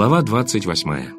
Глава 28.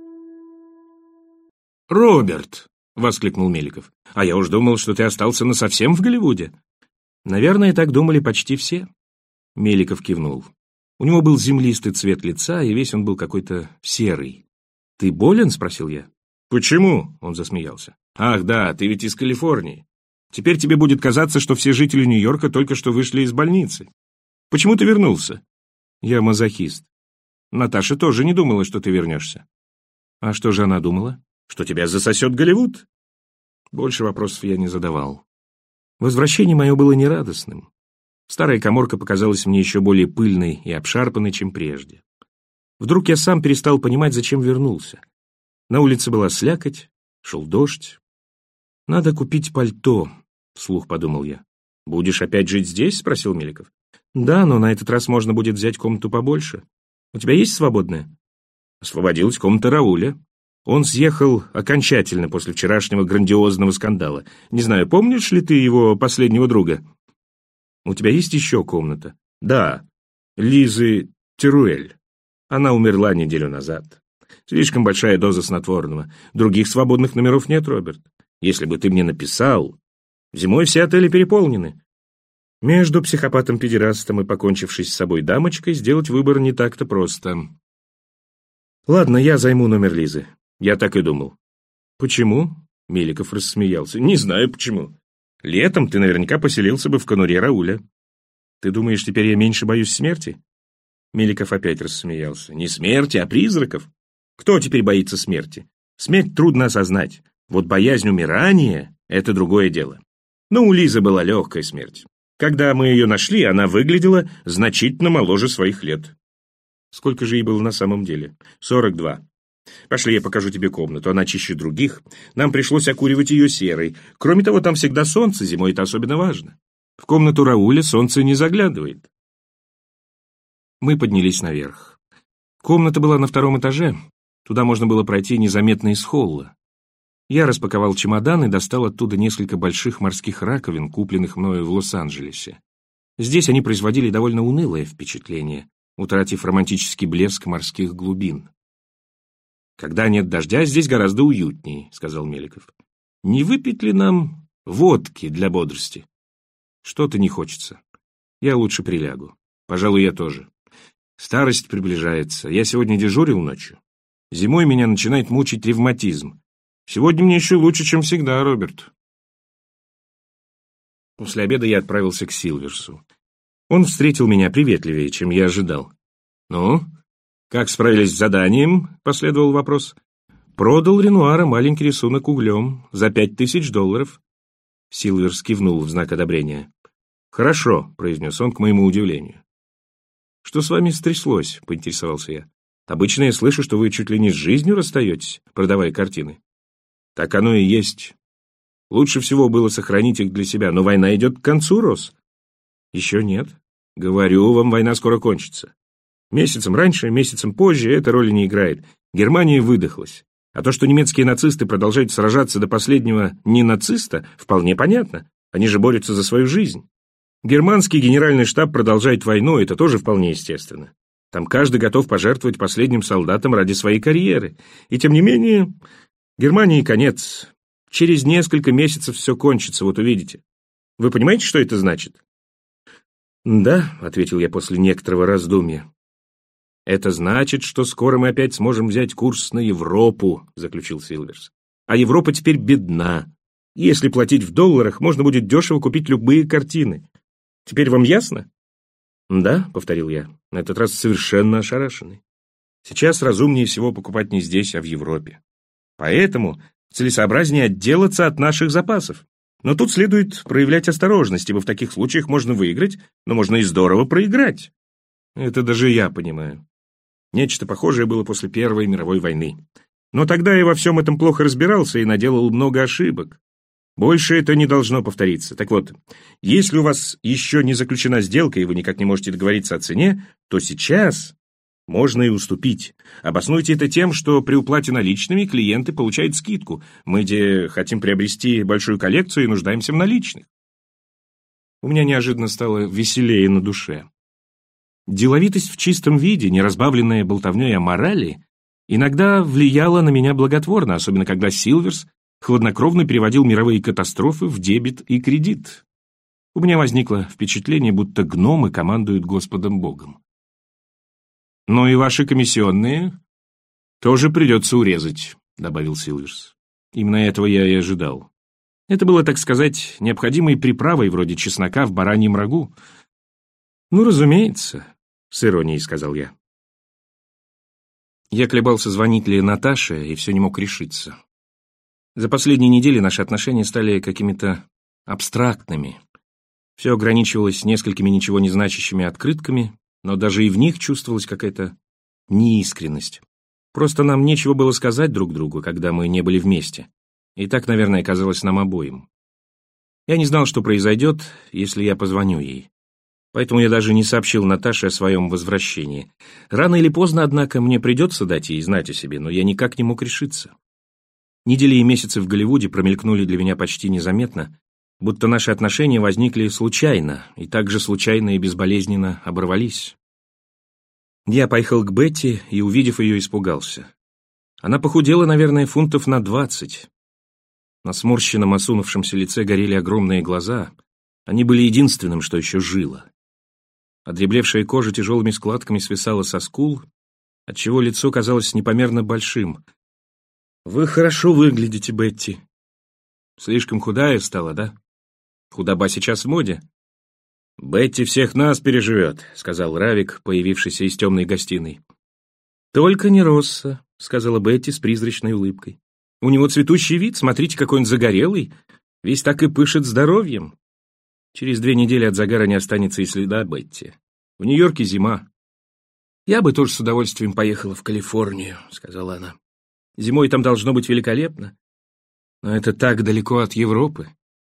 «Роберт!» — воскликнул Меликов. «А я уж думал, что ты остался насовсем в Голливуде». «Наверное, так думали почти все». Меликов кивнул. У него был землистый цвет лица, и весь он был какой-то серый. «Ты болен?» — спросил я. «Почему?» — он засмеялся. «Ах, да, ты ведь из Калифорнии. Теперь тебе будет казаться, что все жители Нью-Йорка только что вышли из больницы. Почему ты вернулся?» «Я мазохист. Наташа тоже не думала, что ты вернешься». «А что же она думала?» «Что тебя засосет Голливуд?» Больше вопросов я не задавал. Возвращение мое было нерадостным. Старая каморка показалась мне еще более пыльной и обшарпанной, чем прежде. Вдруг я сам перестал понимать, зачем вернулся. На улице была слякоть, шел дождь. «Надо купить пальто», — вслух подумал я. «Будешь опять жить здесь?» — спросил Меликов. «Да, но на этот раз можно будет взять комнату побольше. У тебя есть свободная?» Освободилась комната Рауля. Он съехал окончательно после вчерашнего грандиозного скандала. Не знаю, помнишь ли ты его последнего друга? У тебя есть еще комната? Да, Лизы Теруэль. Она умерла неделю назад. Слишком большая доза снотворного. Других свободных номеров нет, Роберт. Если бы ты мне написал... Зимой все отели переполнены. Между психопатом-педерастом и покончившей с собой дамочкой сделать выбор не так-то просто. Ладно, я займу номер Лизы. Я так и думал. Почему? Меликов рассмеялся. Не знаю почему. Летом ты наверняка поселился бы в конуре Рауля. Ты думаешь, теперь я меньше боюсь смерти? Меликов опять рассмеялся. Не смерти, а призраков. Кто теперь боится смерти? Смерть трудно осознать. Вот боязнь умирания — это другое дело. Но у Лизы была легкая смерть. Когда мы ее нашли, она выглядела значительно моложе своих лет. Сколько же ей было на самом деле? 42. Пошли, я покажу тебе комнату, она чище других. Нам пришлось окуривать ее серой. Кроме того, там всегда солнце, зимой это особенно важно. В комнату Рауля солнце не заглядывает. Мы поднялись наверх. Комната была на 2-м этаже. Туда можно было пройти незаметно из холла. Я распаковал чемодан и достал оттуда несколько больших морских раковин, купленных мною в Лос-Анджелесе. Здесь они производили довольно унылое впечатление, утратив романтический блеск морских глубин. «Когда нет дождя, здесь гораздо уютней», — сказал Меликов. «Не выпить ли нам водки для бодрости?» «Что-то не хочется. Я лучше прилягу. Пожалуй, я тоже. Старость приближается. Я сегодня дежурил ночью. Зимой меня начинает мучить ревматизм. Сегодня мне еще лучше, чем всегда, Роберт». После обеда я отправился к Силверсу. Он встретил меня приветливее, чем я ожидал. «Ну, как справились с заданием?» — последовал вопрос. «Продал Ренуара маленький рисунок углем за $5000. Силверс кивнул в знак одобрения. «Хорошо», — произнес он к моему удивлению. «Что с вами стряслось?» — поинтересовался я. «Обычно я слышу, что вы чуть ли не с жизнью расстаетесь, продавая картины». «Так оно и есть. Лучше всего было сохранить их для себя, но война идет к концу, Росс». «Еще нет. Говорю вам, война скоро кончится. Месяцем раньше, месяцем позже эта роли не играет. Германия выдохлась. А то, что немецкие нацисты продолжают сражаться до последнего ненациста, вполне понятно. Они же борются за свою жизнь. Германский генеральный штаб продолжает войну, это тоже вполне естественно. Там каждый готов пожертвовать последним солдатом ради своей карьеры. И тем не менее, Германии конец. Через несколько месяцев все кончится, вот увидите. Вы понимаете, что это значит?» «Да», — ответил я после некоторого раздумья. «Это значит, что скоро мы опять сможем взять курс на Европу», — заключил Силверс. «А Европа теперь бедна. Если платить в долларах, можно будет дешево купить любые картины. Теперь вам ясно?» «Да», — повторил я, на этот раз совершенно ошарашенный. «Сейчас разумнее всего покупать не здесь, а в Европе. Поэтому целесообразнее отделаться от наших запасов. Но тут следует проявлять осторожность, ибо в таких случаях можно выиграть, но можно и здорово проиграть. Это даже я понимаю. Нечто похожее было после Первой мировой войны. Но тогда я во всем этом плохо разбирался и наделал много ошибок. Больше это не должно повториться. Так вот, если у вас еще не заключена сделка, и вы никак не можете договориться о цене, то сейчас можно и уступить. Обоснуйте это тем, что при уплате наличными клиенты получают скидку. Мы где хотим приобрести большую коллекцию и нуждаемся в наличных. У меня неожиданно стало веселее на душе. Деловитость в чистом виде, неразбавленная болтовней о морали, иногда влияла на меня благотворно, особенно когда Силверс хладнокровно переводил мировые катастрофы в дебет и кредит. У меня возникло впечатление, будто гномы командуют Господом Богом. «Ну и ваши комиссионные тоже придется урезать», — добавил Силверс. Именно этого я и ожидал. Это было, так сказать, необходимой приправой вроде чеснока в бараньем рагу. «Ну, разумеется», — с иронией сказал я. Я колебался, звонить ли Наташе, и все не мог решиться. За последние недели наши отношения стали какими-то абстрактными. Все ограничивалось несколькими ничего не значащими открытками, но даже и в них чувствовалась какая-то неискренность. Просто нам нечего было сказать друг другу, когда мы не были вместе. И так, наверное, казалось нам обоим. Я не знал, что произойдет, если я позвоню ей. Поэтому я даже не сообщил Наташе о своем возвращении. Рано или поздно, однако, мне придется дать ей знать о себе, но я никак не мог решиться. Недели и месяцы в Голливуде промелькнули для меня почти незаметно, будто наши отношения возникли случайно, и так же случайно и безболезненно оборвались. Я поехал к Бетти и, увидев ее, испугался. Она похудела, наверное, фунтов на 20. На сморщенном, осунувшемся лице горели огромные глаза. Они были единственным, что еще жило. Одреблевшая кожа тяжелыми складками свисала со скул, отчего лицо казалось непомерно большим. «Вы хорошо выглядите, Бетти». «Слишком худая стала, да? Худоба сейчас в моде». «Бетти всех нас переживет», — сказал Равик, появившийся из темной гостиной. «Только не Росса», — сказала Бетти с призрачной улыбкой. «У него цветущий вид, смотрите, какой он загорелый, весь так и пышет здоровьем». Через 2 недели от загара не останется и следа, Бетти. В Нью-Йорке зима. «Я бы тоже с удовольствием поехала в Калифорнию», — сказала она. «Зимой там должно быть великолепно. Но это так далеко от Европы».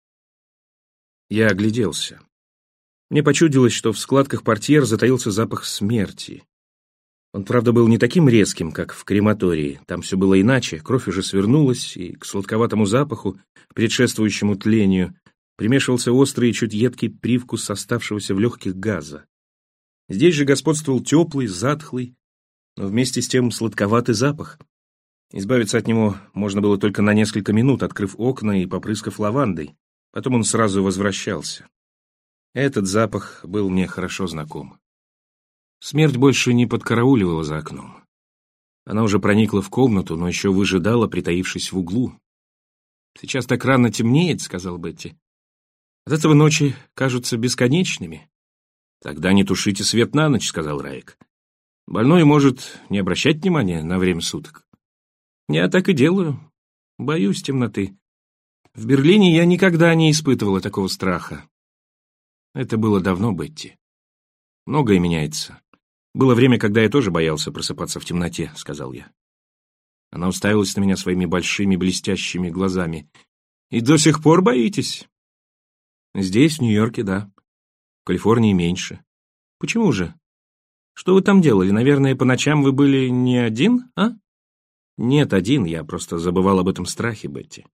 Я огляделся. Мне почудилось, что в складках портьер затаился запах смерти. Он, правда, был не таким резким, как в крематории. Там все было иначе, кровь уже свернулась, и к сладковатому запаху, предшествующему тлению, примешивался острый и чуть едкий привкус оставшегося в легких газа. Здесь же господствовал теплый, затхлый, но вместе с тем сладковатый запах. Избавиться от него можно было только на несколько минут, открыв окна и попрыскав лавандой. Потом он сразу возвращался. Этот запах был мне хорошо знаком. Смерть больше не подкарауливала за окном. Она уже проникла в комнату, но еще выжидала, притаившись в углу. «Сейчас так рано темнеет», — сказал Бетти. «От этого ночи кажутся бесконечными». «Тогда не тушите свет на ночь», — сказал Раик. «Больной может не обращать внимания на время суток». «Я так и делаю. Боюсь темноты. В Берлине я никогда не испытывала такого страха». Это было давно, Бетти. Многое меняется. Было время, когда я тоже боялся просыпаться в темноте, сказал я. Она уставилась на меня своими большими блестящими глазами. И до сих пор боитесь? Здесь, в Нью-Йорке, да. В Калифорнии меньше. Почему же? Что вы там делали? Наверное, по ночам вы были не один, а? Нет, один, я просто забывал об этом страхе, Бетти.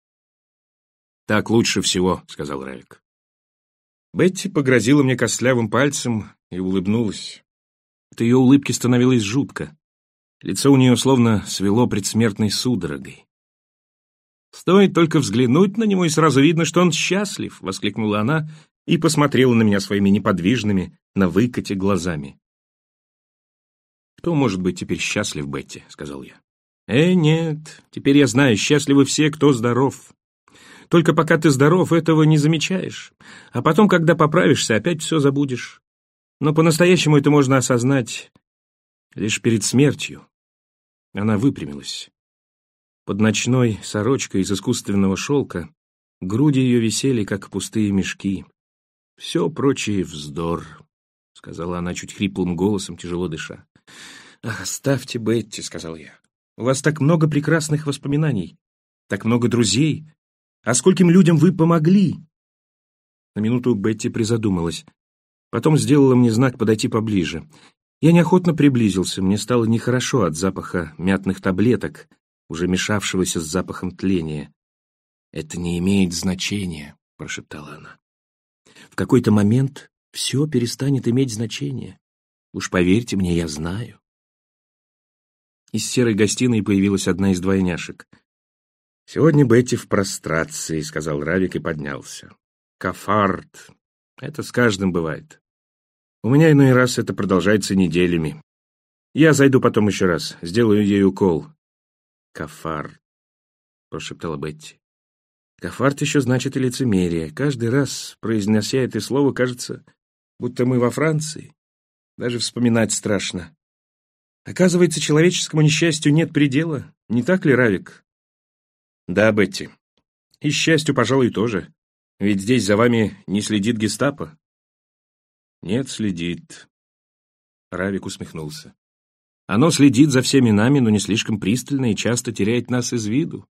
Так лучше всего, сказал Равик. Бетти погрозила мне костлявым пальцем и улыбнулась. От ее улыбки становилось жутко. Лицо у нее словно свело предсмертной судорогой. «Стоит только взглянуть на него, и сразу видно, что он счастлив!» — воскликнула она и посмотрела на меня своими неподвижными, на выкате глазами. «Кто может быть теперь счастлив, Бетти?» — сказал я. Нет, теперь я знаю, счастливы все, кто здоров. Только пока ты здоров, этого не замечаешь. А потом, когда поправишься, опять все забудешь. Но по-настоящему это можно осознать лишь перед смертью». Она выпрямилась. Под ночной сорочкой из искусственного шелка груди ее висели, как пустые мешки. «Все прочее вздор», — сказала она чуть хриплым голосом, тяжело дыша. «Ах, оставьте, Бетти», — сказал я. «У вас так много прекрасных воспоминаний, так много друзей. А скольким людям вы помогли?» На минуту Бетти призадумалась. Потом сделала мне знак подойти поближе. Я неохотно приблизился, мне стало нехорошо от запаха мятных таблеток, уже мешавшегося с запахом тления. «Это не имеет значения», — прошептала она. «В какой-то момент все перестанет иметь значение. Уж поверьте мне, я знаю. Из серой гостиной появилась одна из двойняшек. «Сегодня Бетти в прострации», — сказал Равик и поднялся. «Кафарт. Это с каждым бывает. У меня иной раз это продолжается неделями. Я зайду потом еще раз, сделаю ей укол». «Кафарт», — прошептала Бетти. «Кафарт еще значит и лицемерие. Каждый раз, произнося это слово, кажется, будто мы во Франции. Даже вспоминать страшно. Оказывается, человеческому несчастью нет предела. Не так ли, Равик?» «Да, Бетти. И счастью, пожалуй, тоже. Ведь здесь за вами не следит гестапо». «Нет, следит». Равик усмехнулся. «Оно следит за всеми нами, но не слишком пристально и часто теряет нас из виду».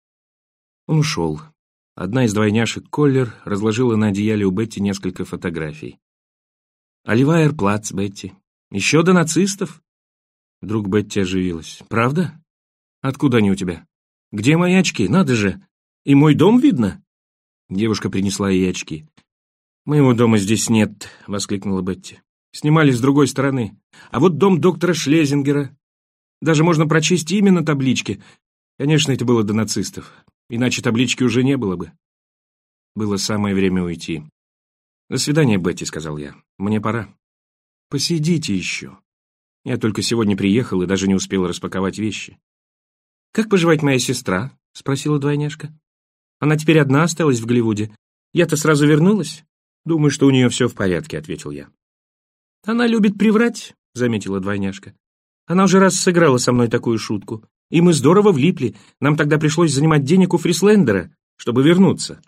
Он ушел. Одна из двойняшек, Коллер, разложила на одеяле у Бетти несколько фотографий. «Оливайер-плац, Бетти. Еще до нацистов?» Вдруг Бетти оживилась. «Правда? Откуда они у тебя? Где мои очки? Надо же! И мой дом видно?» Девушка принесла ей очки. «Моего дома здесь нет», — воскликнула Бетти. «Снимали с другой стороны. А вот дом доктора Шлезингера. Даже можно прочесть имя на табличке. Конечно, это было до нацистов. Иначе таблички уже не было бы». Было самое время уйти. «До свидания, Бетти», — сказал я. «Мне пора». «Посидите еще. Я только сегодня приехал и даже не успел распаковать вещи». «Как поживает моя сестра?» — спросила двойняшка. «Она теперь одна осталась в Голливуде. Я-то сразу вернулась». «Думаю, что у нее все в порядке», — ответил я. «Она любит приврать», — заметила двойняшка. «Она уже раз сыграла со мной такую шутку. И мы здорово влипли. Нам тогда пришлось занимать денег у Фрислендера, чтобы вернуться».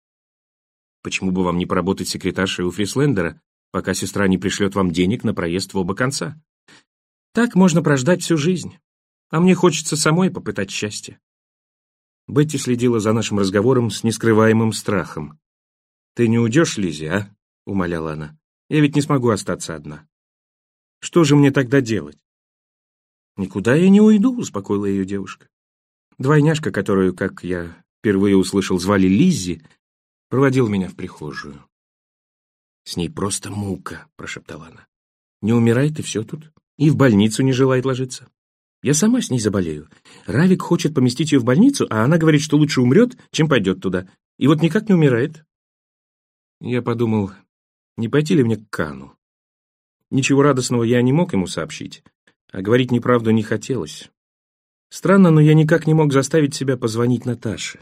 «Почему бы вам не поработать секретаршей у Фрислендера, пока сестра не пришлет вам денег на проезд в оба конца? Так можно прождать всю жизнь. А мне хочется самой попытать счастье». Бетти следила за нашим разговором с нескрываемым страхом. «Ты не уйдешь, Лиззи, а?» — умоляла она. «Я ведь не смогу остаться одна. Что же мне тогда делать?» «Никуда я не уйду», — успокоила ее девушка. Двойняшка, которую, как я впервые услышал, звали Лиззи, проводила меня в прихожую. «С ней просто мука», — прошептала она. «Не умирает, и все тут. И в больницу не желает ложиться. Я сама с ней заболею. Равик хочет поместить ее в больницу, а она говорит, что лучше умрет, чем пойдет туда. И вот никак не умирает». Я подумал, не пойти ли мне к Кану. Ничего радостного я не мог ему сообщить, а говорить неправду не хотелось. Странно, но я никак не мог заставить себя позвонить Наташе.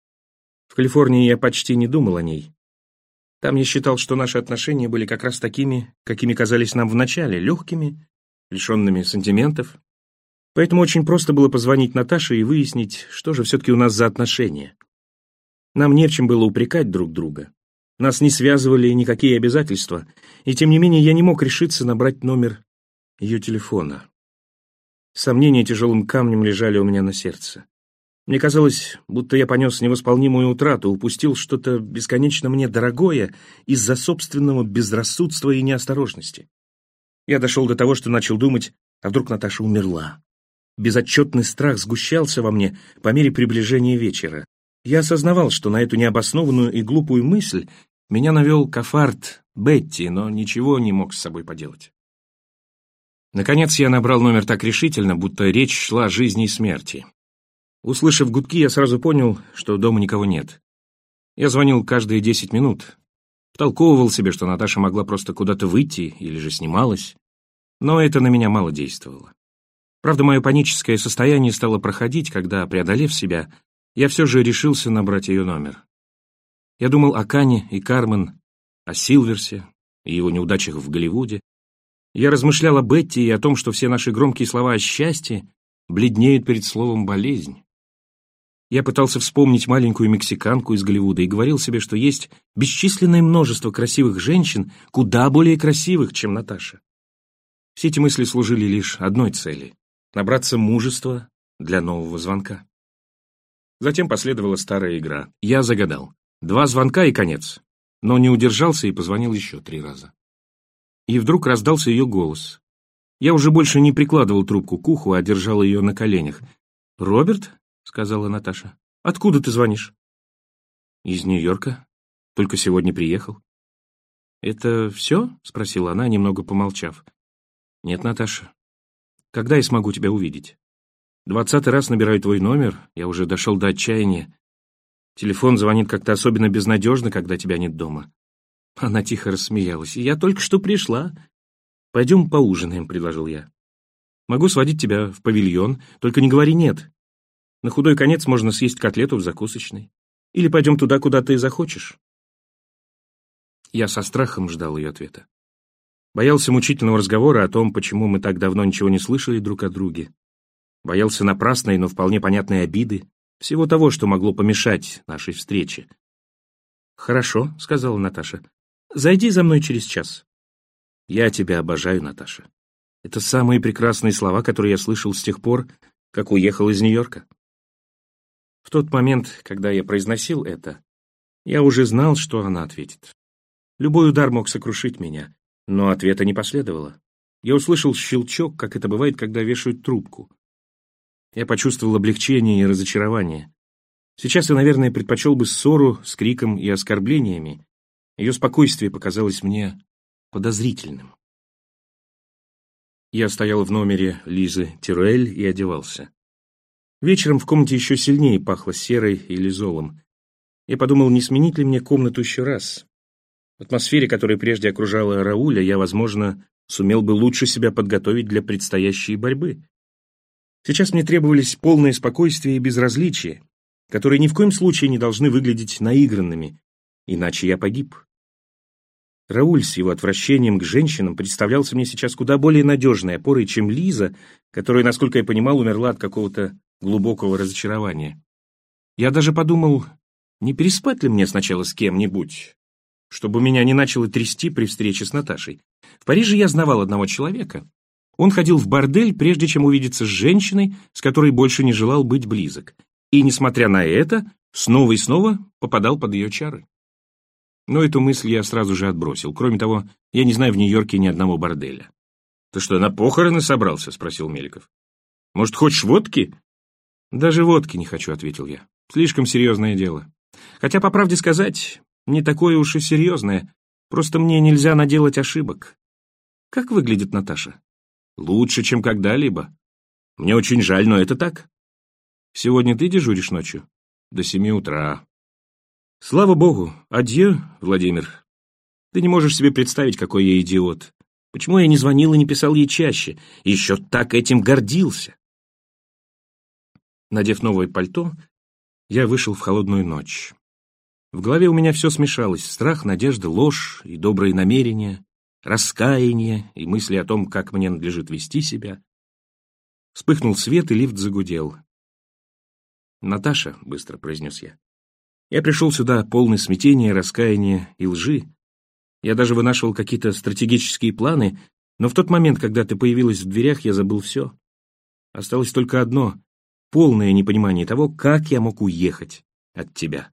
В Калифорнии я почти не думал о ней. Там я считал, что наши отношения были как раз такими, какими казались нам вначале, легкими, лишенными сантиментов. Поэтому очень просто было позвонить Наташе и выяснить, что же все-таки у нас за отношения. Нам не в чем было упрекать друг друга. Нас не связывали никакие обязательства, и тем не менее я не мог решиться набрать номер ее телефона. Сомнения тяжелым камнем лежали у меня на сердце. Мне казалось, будто я понес невосполнимую утрату, упустил что-то бесконечно мне дорогое из-за собственного безрассудства и неосторожности. Я дошел до того, что начал думать, а вдруг Наташа умерла. Безотчетный страх сгущался во мне по мере приближения вечера. Я осознавал, что на эту необоснованную и глупую мысль меня навел Кафарт Бетти, но ничего не мог с собой поделать. Наконец я набрал номер так решительно, будто речь шла о жизни и смерти. Услышав гудки, я сразу понял, что дома никого нет. Я звонил каждые 10 минут, втолковывал себе, что Наташа могла просто куда-то выйти или же снималась, но это на меня мало действовало. Правда, мое паническое состояние стало проходить, когда, преодолев себя, я все же решился набрать ее номер. Я думал о Кане и Кармен, о Силверсе и его неудачах в Голливуде. Я размышлял о Бетти и о том, что все наши громкие слова о счастье бледнеют перед словом «болезнь». Я пытался вспомнить маленькую мексиканку из Голливуда и говорил себе, что есть бесчисленное множество красивых женщин, куда более красивых, чем Наташа. Все эти мысли служили лишь одной цели — набраться мужества для нового звонка. Затем последовала старая игра. Я загадал. 2 звонка и конец. Но не удержался и позвонил еще 3 раза. И вдруг раздался ее голос. Я уже больше не прикладывал трубку к уху, а держал ее на коленях. «Роберт?» — сказала Наташа. «Откуда ты звонишь?» «Из Нью-Йорка. Только сегодня приехал». «Это все?» — спросила она, немного помолчав. Нет, Наташа. Когда я смогу тебя увидеть? 20-й раз набираю твой номер, я уже дошел до отчаяния. Телефон звонит как-то особенно безнадежно, когда тебя нет дома. Она тихо рассмеялась. «Я только что пришла. Пойдем поужинаем», — предложил я. «Могу сводить тебя в павильон, только не говори «нет». На худой конец можно съесть котлету в закусочной. Или пойдем туда, куда ты захочешь». Я со страхом ждал ее ответа. Боялся мучительного разговора о том, почему мы так давно ничего не слышали друг о друге. Боялся напрасной, но вполне понятной обиды, всего того, что могло помешать нашей встрече. «Хорошо», — сказала Наташа. «Зайди за мной через час». «Я тебя обожаю, Наташа. Это самые прекрасные слова, которые я слышал с тех пор, как уехал из Нью-Йорка». В тот момент, когда я произносил это, я уже знал, что она ответит. Любой удар мог сокрушить меня, но ответа не последовало. Я услышал щелчок, как это бывает, когда вешают трубку. Я почувствовал облегчение и разочарование. Сейчас я, наверное, предпочел бы ссору с криком и оскорблениями. Ее спокойствие показалось мне подозрительным. Я стоял в номере Лизы Тируэль и одевался. Вечером в комнате еще сильнее пахло серой или золом. Я подумал, не сменить ли мне комнату еще раз. В атмосфере, которая прежде окружала Рауля, я, возможно, сумел бы лучше себя подготовить для предстоящей борьбы. Сейчас мне требовались полное спокойствие и безразличие, которые ни в коем случае не должны выглядеть наигранными, иначе я погиб. Рауль с его отвращением к женщинам представлялся мне сейчас куда более надежной опорой, чем Лиза, которая, насколько я понимал, умерла от какого-то глубокого разочарования. Я даже подумал, не переспать ли мне сначала с кем-нибудь, чтобы меня не начало трясти при встрече с Наташей. В Париже я знавал одного человека. Он ходил в бордель, прежде чем увидеться с женщиной, с которой больше не желал быть близок. И, несмотря на это, снова и снова попадал под ее чары. Но эту мысль я сразу же отбросил. Кроме того, я не знаю в Нью-Йорке ни одного борделя. «Ты что, на похороны собрался?» — спросил Меликов. «Может, хочешь водки?» «Даже водки не хочу», — ответил я. «Слишком серьезное дело. Хотя, по правде сказать, не такое уж и серьезное. Просто мне нельзя наделать ошибок. Как выглядит Наташа?» «Лучше, чем когда-либо. Мне очень жаль, но это так. Сегодня ты дежуришь ночью? До 7 утра. Слава богу. Адьё, Владимир. Ты не можешь себе представить, какой я идиот. Почему я не звонил и не писал ей чаще? И еще так этим гордился». Надев новое пальто, я вышел в холодную ночь. В голове у меня все смешалось: страх, надежда, ложь и добрые намерения, раскаяние и мысли о том, как мне надлежит вести себя. Вспыхнул свет, и лифт загудел. «Наташа», — быстро произнес я, — «я пришел сюда полный смятения, раскаяния и лжи. Я даже вынашивал какие-то стратегические планы, но в тот момент, когда ты появилась в дверях, я забыл все. Осталось только одно — полное непонимание того, как я мог уехать от тебя».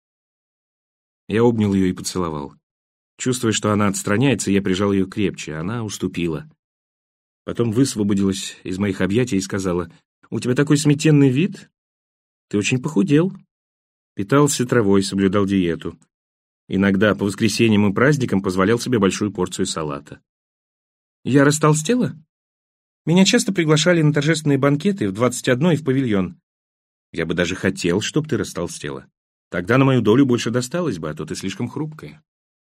Я обнял ее и поцеловал. Чувствуя, что она отстраняется, я прижал ее крепче. Она уступила. Потом высвободилась из моих объятий и сказала: «У тебя такой смятенный вид? Ты очень похудел». Питался травой, соблюдал диету. Иногда по воскресеньям и праздникам позволял себе большую порцию салата. «Я растолстела? Меня часто приглашали на торжественные банкеты в 21 и в павильон. Я бы даже хотел, чтоб ты растолстела. Тогда на мою долю больше досталось бы, а то ты слишком хрупкая».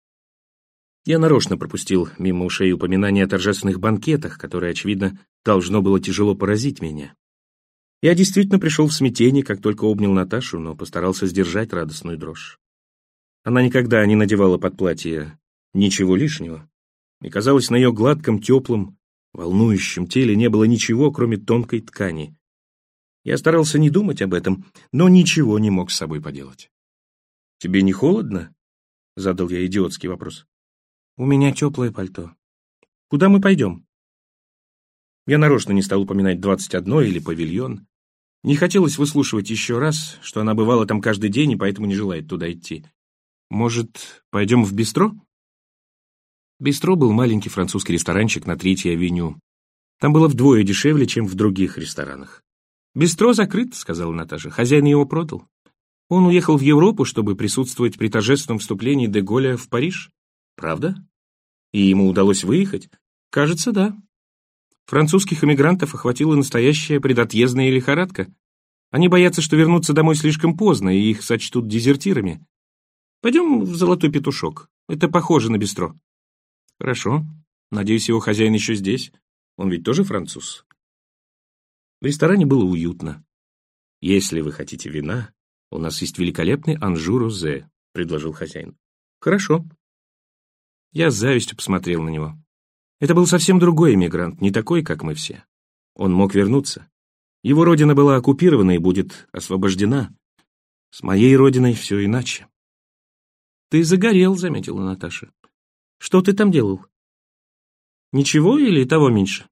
Я нарочно пропустил мимо ушей упоминание о торжественных банкетах, которое, очевидно, должно было тяжело поразить меня. Я действительно пришел в смятение, как только обнял Наташу, но постарался сдержать радостную дрожь. Она никогда не надевала под платье ничего лишнего, и, казалось, на ее гладком, теплом, волнующем теле не было ничего, кроме тонкой ткани. Я старался не думать об этом, но ничего не мог с собой поделать. «Тебе не холодно?» — задал я идиотский вопрос. «У меня теплое пальто. Куда мы пойдем?» Я нарочно не стал упоминать 21 или павильон. Не хотелось выслушивать еще раз, что она бывала там каждый день и поэтому не желает туда идти. «Может, пойдем в бистро?» Бистро был маленький французский ресторанчик на 3-й авеню. Там было вдвое дешевле, чем в других ресторанах. «Бистро закрыт», — сказала Наташа. «Хозяин его продал. Он уехал в Европу, чтобы присутствовать при торжественном вступлении де Голля в Париж». «Правда? И ему удалось выехать?» «Кажется, да». Французских эмигрантов охватила настоящая предотъездная лихорадка. Они боятся, что вернутся домой слишком поздно, и их сочтут дезертирами. Пойдем в «Золотой петушок». Это похоже на бистро. Хорошо. Надеюсь, его хозяин еще здесь. Он ведь тоже француз. В ресторане было уютно. Если вы хотите вина, у нас есть великолепный Анжу-Розе, предложил хозяин. Хорошо. Я с завистью посмотрел на него. Это был совсем другой эмигрант, не такой, как мы все. Он мог вернуться. Его родина была оккупирована и будет освобождена. С моей родиной все иначе. «Ты загорел», — заметила Наташа. «Что ты там делал? Ничего или того меньше?»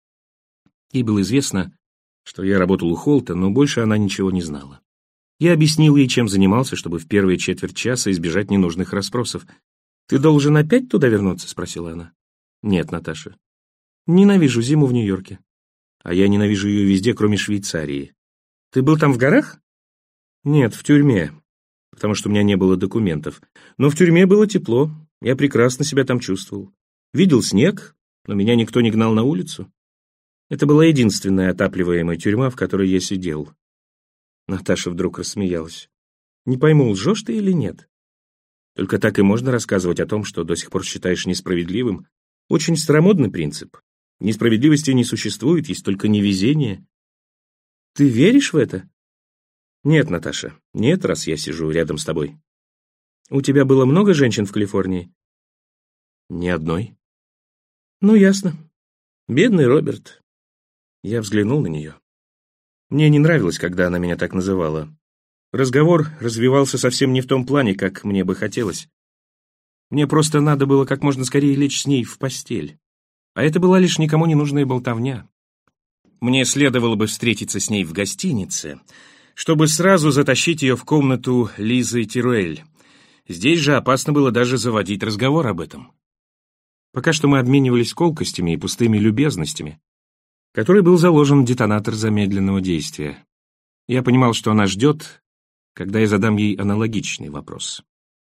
Ей было известно, что я работал у Холта, но больше она ничего не знала. Я объяснил ей, чем занимался, чтобы в первые четверть часа избежать ненужных расспросов. «Ты должен опять туда вернуться?» — спросила она. «Нет, Наташа. Ненавижу зиму в Нью-Йорке. А я ненавижу ее везде, кроме Швейцарии. Ты был там в горах?» «Нет, в тюрьме, потому что у меня не было документов. Но в тюрьме было тепло, я прекрасно себя там чувствовал. Видел снег, но меня никто не гнал на улицу. Это была единственная отапливаемая тюрьма, в которой я сидел». Наташа вдруг рассмеялась. «Не пойму, лжешь ты или нет? Только так и можно рассказывать о том, что до сих пор считаешь несправедливым. Очень старомодный принцип. Несправедливости не существует, есть только невезение. Ты веришь в это?» «Нет, Наташа, нет, раз я сижу рядом с тобой». «У тебя было много женщин в Калифорнии?» «Ни одной». «Ну, ясно. Бедный Роберт». Я взглянул на нее. Мне не нравилось, когда она меня так называла. Разговор развивался совсем не в том плане, как мне бы хотелось. Мне просто надо было как можно скорее лечь с ней в постель. А это была лишь никому не нужная болтовня. Мне следовало бы встретиться с ней в гостинице, чтобы сразу затащить ее в комнату Лизы Тируэль. Здесь же опасно было даже заводить разговор об этом. Пока что мы обменивались колкостями и пустыми любезностями, который был заложен детонатор замедленного действия. Я понимал, что она ждет, когда я задам ей аналогичный вопрос.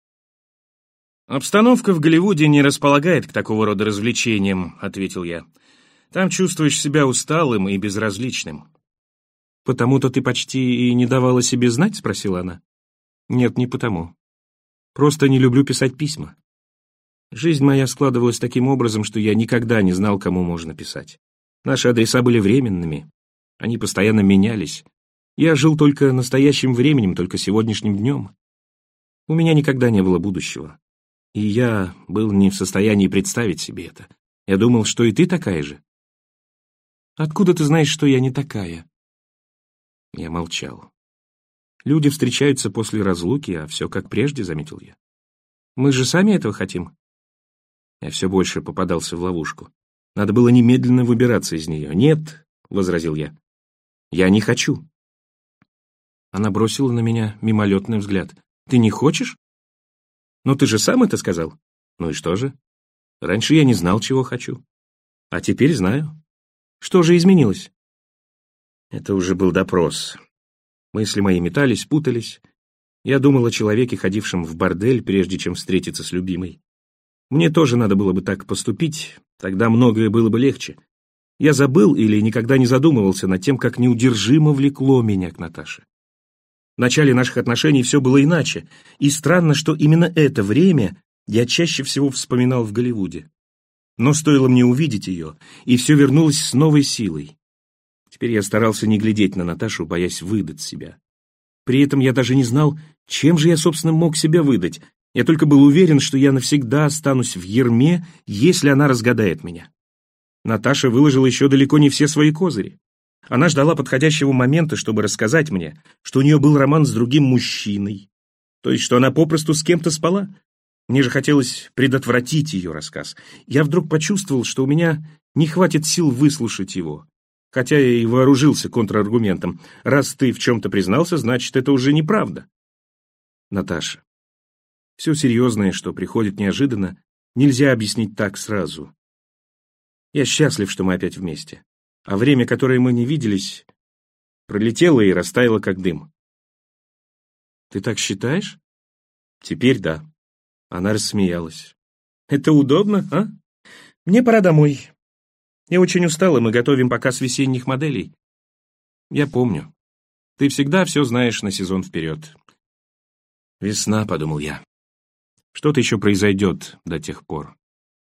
«Обстановка в Голливуде не располагает к такого рода развлечениям», — ответил я. «Там чувствуешь себя усталым и безразличным». «Потому-то ты почти и не давала себе знать?» — спросила она. «Нет, не потому. Просто не люблю писать письма. Жизнь моя складывалась таким образом, что я никогда не знал, кому можно писать. Наши адреса были временными, они постоянно менялись. Я жил только настоящим временем, только сегодняшним днем. У меня никогда не было будущего. И я был не в состоянии представить себе это. Я думал, что и ты такая же. Откуда ты знаешь, что я не такая?» Я молчал. Люди встречаются после разлуки, а все как прежде, заметил я. Мы же сами этого хотим. Я все больше попадался в ловушку. Надо было немедленно выбираться из нее. «Нет», — возразил я, — «я не хочу». Она бросила на меня мимолетный взгляд. «Ты не хочешь? Но ты же сам это сказал». «Ну и что же? Раньше я не знал, чего хочу. А теперь знаю. Что же изменилось?» Это уже был допрос. Мысли мои метались, путались. Я думал о человеке, ходившем в бордель, прежде чем встретиться с любимой. Мне тоже надо было бы так поступить, тогда многое было бы легче. Я забыл или никогда не задумывался над тем, как неудержимо влекло меня к Наташе. В начале наших отношений все было иначе, и странно, что именно это время я чаще всего вспоминал в Голливуде. Но стоило мне увидеть ее, и все вернулось с новой силой. Теперь я старался не глядеть на Наташу, боясь выдать себя. При этом я даже не знал, чем же я, собственно, мог себя выдать. Я только был уверен, что я навсегда останусь в ярме, если она разгадает меня. Наташа выложила еще далеко не все свои козыри. Она ждала подходящего момента, чтобы рассказать мне, что у нее был роман с другим мужчиной, то есть что она попросту с кем-то спала. Мне же хотелось предотвратить ее рассказ. Я вдруг почувствовал, что у меня не хватит сил выслушать его, хотя я и вооружился контраргументом. Раз ты в чем-то признался, значит, это уже неправда. Наташа, все серьезное, что приходит неожиданно, нельзя объяснить так сразу. Я счастлив, что мы опять вместе. А время, которое мы не виделись, пролетело и растаяло, как дым. Ты так считаешь? Теперь да. Она рассмеялась. Это удобно, а? Мне пора домой. Я очень устал, и мы готовим показ весенних моделей. Я помню. Ты всегда все знаешь на сезон вперед. Весна, подумал я. Что-то еще произойдет до тех пор.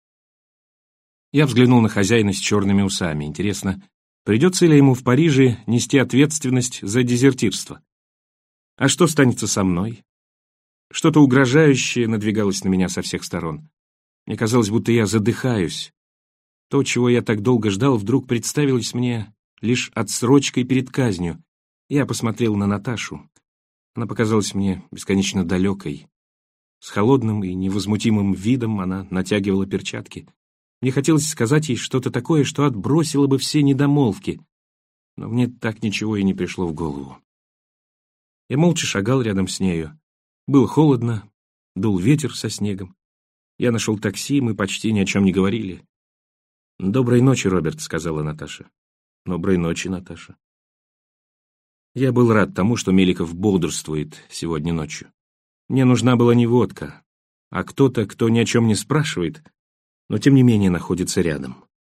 Я взглянул на хозяина с черными усами. Интересно, придется ли ему в Париже нести ответственность за дезертирство? А что станется со мной? Что-то угрожающее надвигалось на меня со всех сторон. Мне казалось, будто я задыхаюсь. То, чего я так долго ждал, вдруг представилось мне лишь отсрочкой перед казнью. Я посмотрел на Наташу. Она показалась мне бесконечно далекой. С холодным и невозмутимым видом она натягивала перчатки. Мне хотелось сказать ей что-то такое, что отбросило бы все недомолвки. Но мне так ничего и не пришло в голову. Я молча шагал рядом с нею. Было холодно, дул ветер со снегом. Я нашел такси, мы почти ни о чем не говорили. «Доброй ночи, Роберт», — сказала Наташа. «Доброй ночи, Наташа». Я был рад тому, что Меликов бодрствует сегодня ночью. Мне нужна была не водка, а кто-то, кто ни о чем не спрашивает, но тем не менее находится рядом.